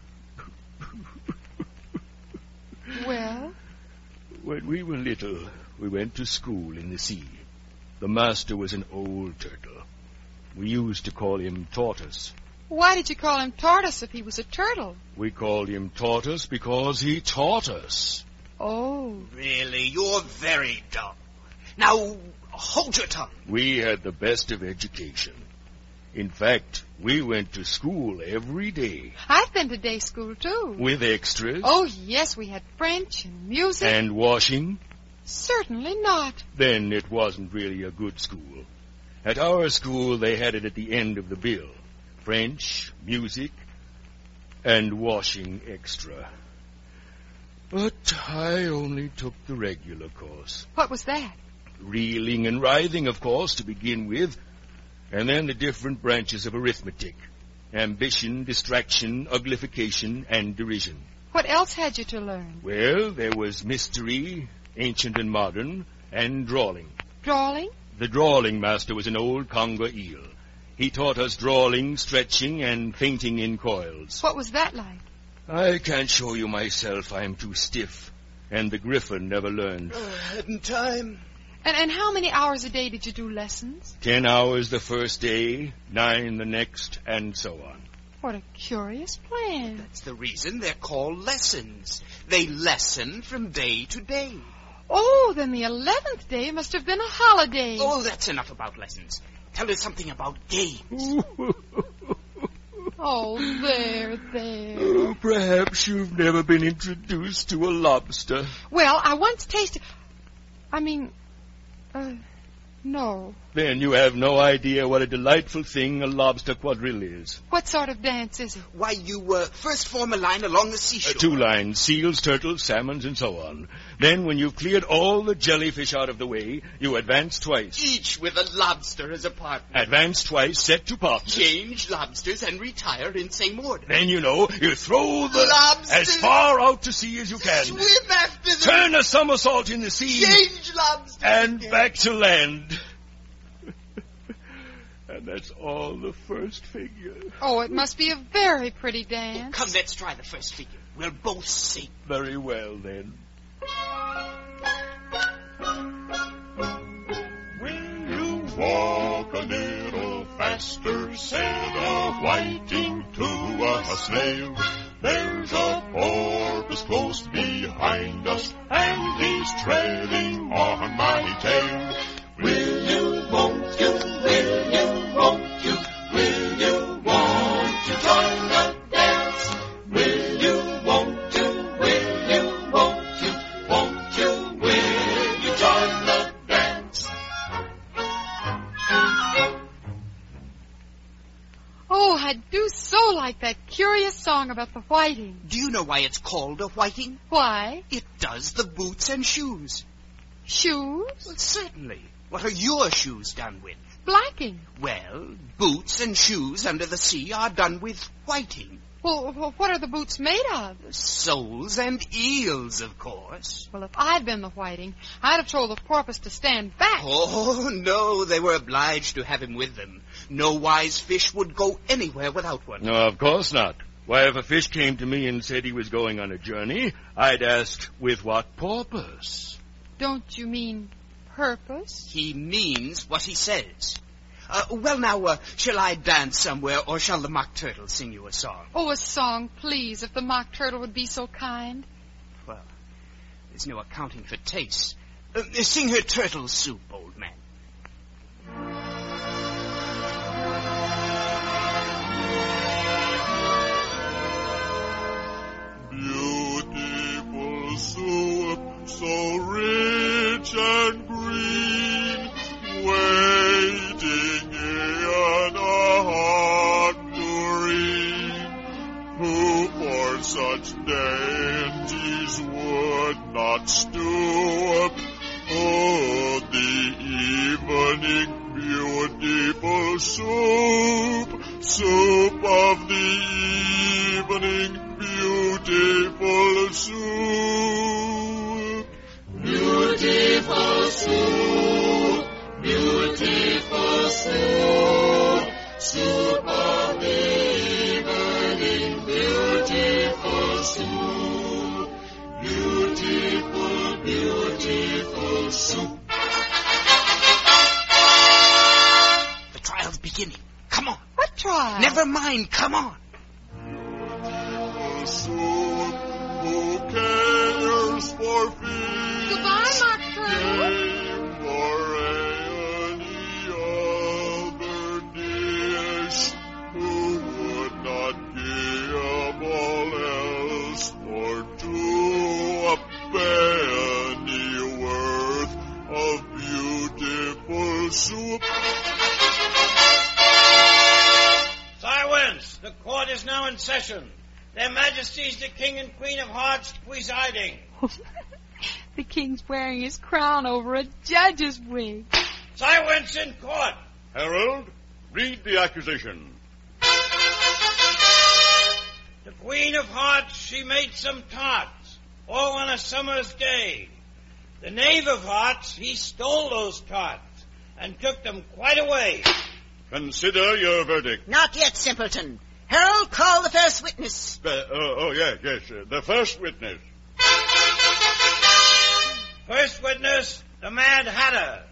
Well? When we were little, we went to school in the sea. The master was an old turtle. We used to call him Tortoise. Why did you call him Tortoise if he was a turtle? We called him Tortoise because he taught us. Oh. Really, you're very dull. Now, hold your tongue. We had the best of education. In fact, we went to school every day. I've been to day school, too. With extras? Oh, yes, we had French and music. And washing? Certainly not. Then it wasn't really a good school. At our school, they had it at the end of the bill. French, music, and washing extra. But I only took the regular course. What was that? Reeling and writhing, of course, to begin with. And then the different branches of arithmetic. Ambition, distraction, uglification, and derision. What else had you to learn? Well, there was mystery, ancient and modern, and drawling. Drawling? The drawling master was an old conger eel. He taught us drawling, stretching, and fainting in coils. What was that like? I can't show you myself. I'm too stiff. And the griffin never learned. Hadn't time. And how many hours a day did you do lessons? 10 hours the first day, 9 the next, and so on. What a curious plan. That's the reason they're called lessons. They lesson from day to day. Oh, then the 11th day must have been a holiday. Oh, that's enough about lessons. Tell us something about games. Oh, there. Oh, perhaps you've never been introduced to a lobster. Well, I once tasted... no. Then you have no idea what a delightful thing a lobster quadrille is. What sort of dance is it? Why, you first form a line along the seashore. 2 lines, seals, turtles, salmons, and so on. Then, when you've cleared all the jellyfish out of the way, you advance twice. Each with a lobster as a partner. Advance twice, set to partners. Change lobsters and retire in same order. Then, you throw the lobster as far out to sea as you can. Swim after them. Turn a somersault in the sea. Change lobsters. And back to land. And that's all the first figure. Oh, it must be a very pretty dance. Come, let's try the first figure. We'll both sing. Very well, then. Will you walk a little faster? Said a whiting to a snail. There's a porpoise close behind us, and he's treading on my tail. Will you, won't you, will you, won't you, will you, won't you join the dance? Will you, won't you, will you, won't you, won't you, will you join the dance? Oh, Oh, I do so like that curious song about the whiting. Do you know why it's called a whiting? Why? It does the boots and shoes. Shoes? Well, certainly. What are your shoes done with? Blacking. Well, boots and shoes under the sea are done with whiting. Well, what are the boots made of? Soles and eels, of course. Well, if I'd been the whiting, I'd have told the porpoise to stand back. Oh, no, they were obliged to have him with them. No wise fish would go anywhere without one. No, of course not. Why, if a fish came to me and said he was going on a journey, I'd ask, with what purpose? Don't you mean purpose? He means what he says. Well, now, shall I dance somewhere, or shall the Mock Turtle sing you a song? Oh, a song, please, if the Mock Turtle would be so kind. Well, there's no accounting for taste. Sing her turtle soup, old man. Beautiful soup, so rich and green, waiting in a hot tureen. Who for such dainties would not stoop? Oh, the evening beautiful soup, soup of the evening beautiful soup. Beautiful soup, beautiful soup, soup of the evening, beautiful soup, beautiful, beautiful soup. The trial's beginning. Come on. What trial? Never mind, come on. Soup, who cares for fish? Goodbye, Mock Turtle. Game for any other dish. Who would not give all else for two a pennyworth of beautiful soup? Silence! The court is now in session. Their Majesties the King and Queen of Hearts presiding. The king's wearing his crown over a judge's wig. Silence in court! Herald, read the accusation. The Queen of Hearts, she made some tarts, all on a summer's day. The Knave of Hearts, he stole those tarts and took them quite away. Consider your verdict. Not yet, simpleton. Harold, call the first witness. Yes. The first witness. First witness, the Mad Hatter.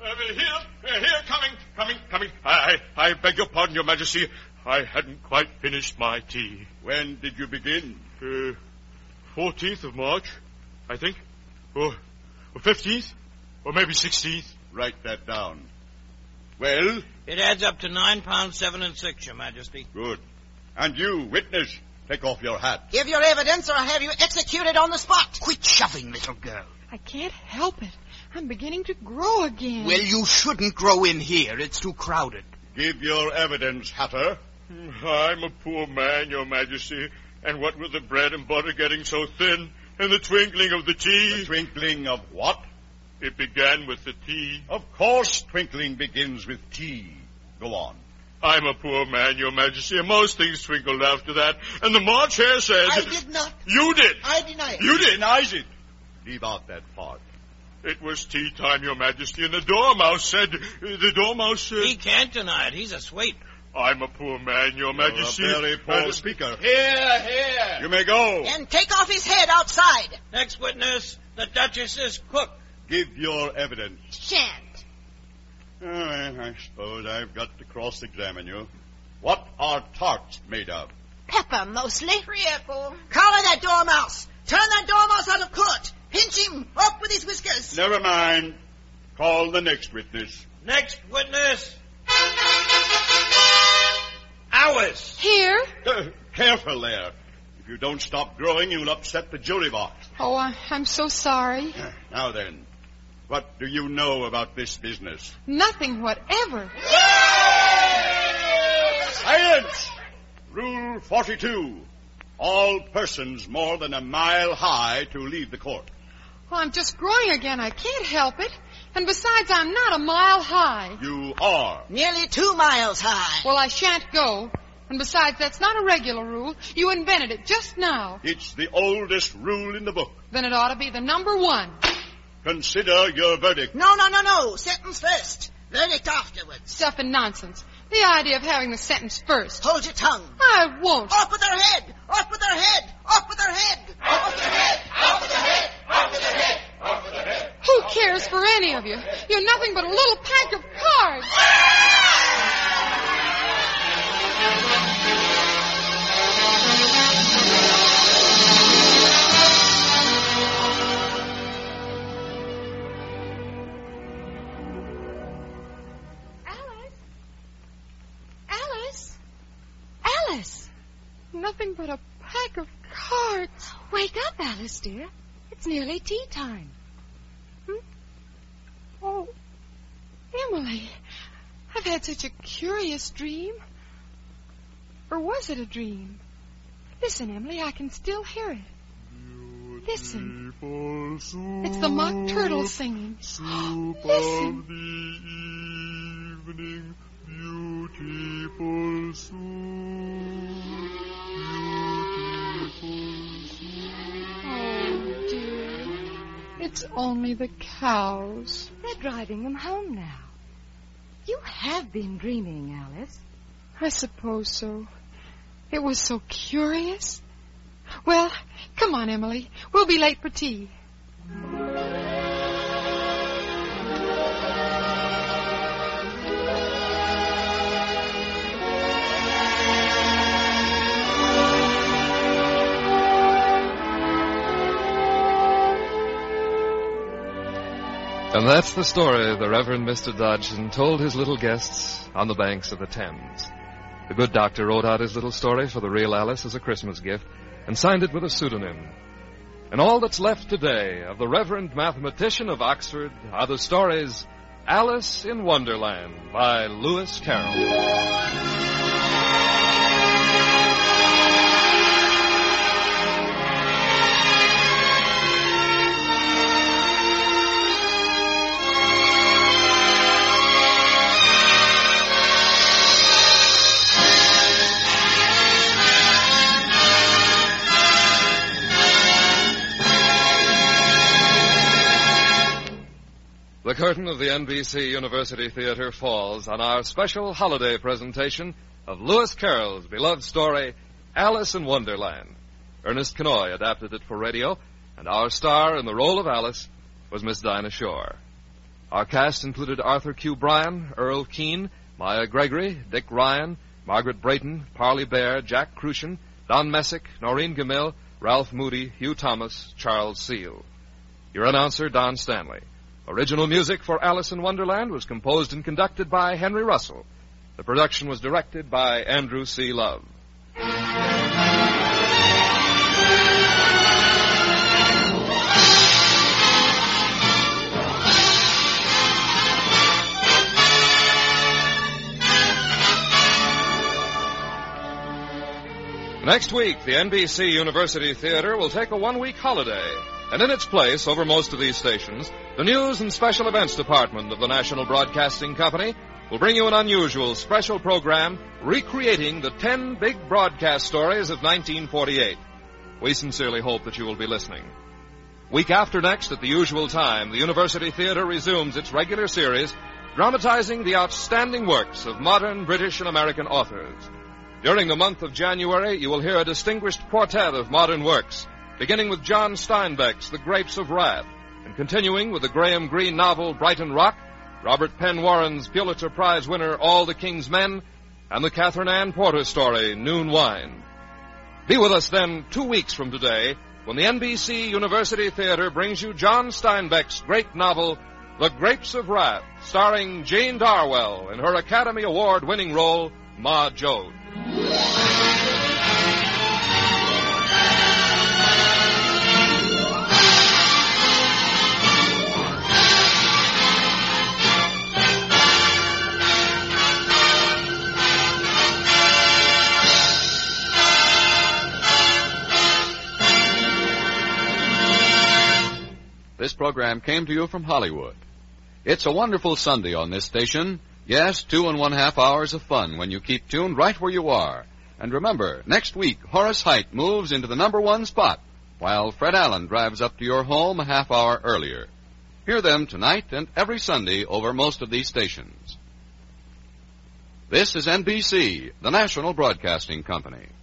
Coming. I beg your pardon, Your Majesty. I hadn't quite finished my tea. When did you begin? 14th of March, I think. Or 15th, or maybe 16th. Write that down. Well? It adds up to £9, 7 6, Your Majesty. Good. And you, witness, take off your hat. Give your evidence or I'll have you executed on the spot. Quit shoving, little girl. I can't help it. I'm beginning to grow again. Well, you shouldn't grow in here. It's too crowded. Give your evidence, Hatter. I'm a poor man, Your Majesty. And what with the bread and butter getting so thin, and the twinkling of the tea... The twinkling of what? It began with the tea. Of course twinkling begins with tea. Go on. I'm a poor man, Your Majesty, and most things twinkled after that. And the March Hare said... I did not. You did. I deny it. You did. Denies it. Leave out that part. It was tea time, Your Majesty, and the Dormouse said... He can't deny it. He's a sweep. I'm a poor man, Your Majesty. You're a very poor speaker. Here. You may go. And take off his head outside. Next witness, the Duchess's cook. Give your evidence. Shan't. I suppose I've got to cross-examine you. What are tarts made of? Pepper, mostly. Treacle. Collar that dormouse. Turn that dormouse out of court. Pinch him up with his whiskers. Never mind. Call the next witness. Next witness. Ours. Here? Careful there. If you don't stop growing, you'll upset the jury box. Oh, I'm so sorry. Now then, what do you know about this business? Nothing whatever. Silence! Rule 42. All persons more than a mile high to leave the court. Well, I'm just growing again. I can't help it. And besides, I'm not a mile high. You are. Nearly 2 miles high. Well, I shan't go. And besides, that's not a regular rule. You invented it just now. It's the oldest rule in the book. Then it ought to be the number 1. Consider your verdict. No. Sentence first. Verdict afterwards. Stuff and nonsense. The idea of having the sentence first. Hold your tongue. I won't. Off with her head. Off with her head. Off with her head. Off with her head. Off with her head. Off with her head. Off with her head. Who cares for any of you? You're nothing but a little pack of cards. Alice! Nothing but a pack of cards. Wake up, Alice, dear. It's nearly tea time. Oh, Emily, I've had such a curious dream. Or was it a dream? Listen, Emily, I can still hear it. Listen. It's the mock turtle singing. Listen. Evening, beautiful soup, Oh, dear. It's only the cows. They're driving them home now. You have been dreaming, Alice. I suppose so. It was so curious. Well, come on, Emily. We'll be late for tea. And that's the story the Reverend Mr. Dodgson told his little guests on the banks of the Thames. The good doctor wrote out his little story for the real Alice as a Christmas gift and signed it with a pseudonym. And all that's left today of the Reverend Mathematician of Oxford are the stories Alice in Wonderland by Lewis Carroll. The curtain of the NBC University Theater falls on our special holiday presentation of Lewis Carroll's beloved story, Alice in Wonderland. Ernest Kenoy adapted it for radio, and our star in the role of Alice was Miss Dinah Shore. Our cast included Arthur Q. Bryan, Earl Keane, Maya Gregory, Dick Ryan, Margaret Brayton, Parley Bear, Jack Crucian, Don Messick, Noreen Gamil, Ralph Moody, Hugh Thomas, Charles Seal. Your announcer, Don Stanley. Original music for Alice in Wonderland was composed and conducted by Henry Russell. The production was directed by Andrew C. Love. Next week, the NBC University Theater will take a one-week holiday. And in its place, over most of these stations, the News and Special Events Department of the National Broadcasting Company will bring you an unusual special program recreating the 10 big broadcast stories of 1948. We sincerely hope that you will be listening. Week after next, at the usual time, the University Theater resumes its regular series, dramatizing the outstanding works of modern British and American authors. During the month of January, you will hear a distinguished quartet of modern works, beginning with John Steinbeck's The Grapes of Wrath, and continuing with the Graham Greene novel Brighton Rock, Robert Penn Warren's Pulitzer Prize winner All the King's Men, and the Catherine Ann Porter story Noon Wine. Be with us then 2 weeks from today when the NBC University Theater brings you John Steinbeck's great novel The Grapes of Wrath, starring Jane Darwell in her Academy Award-winning role, Ma Joad. This program came to you from Hollywood. It's a wonderful Sunday on this station. Yes, 2½ hours of fun when you keep tuned right where you are. And remember, next week, Horace Heidt moves into the #1 spot, while Fred Allen drives up to your home a half hour earlier. Hear them tonight and every Sunday over most of these stations. This is NBC, the National Broadcasting Company.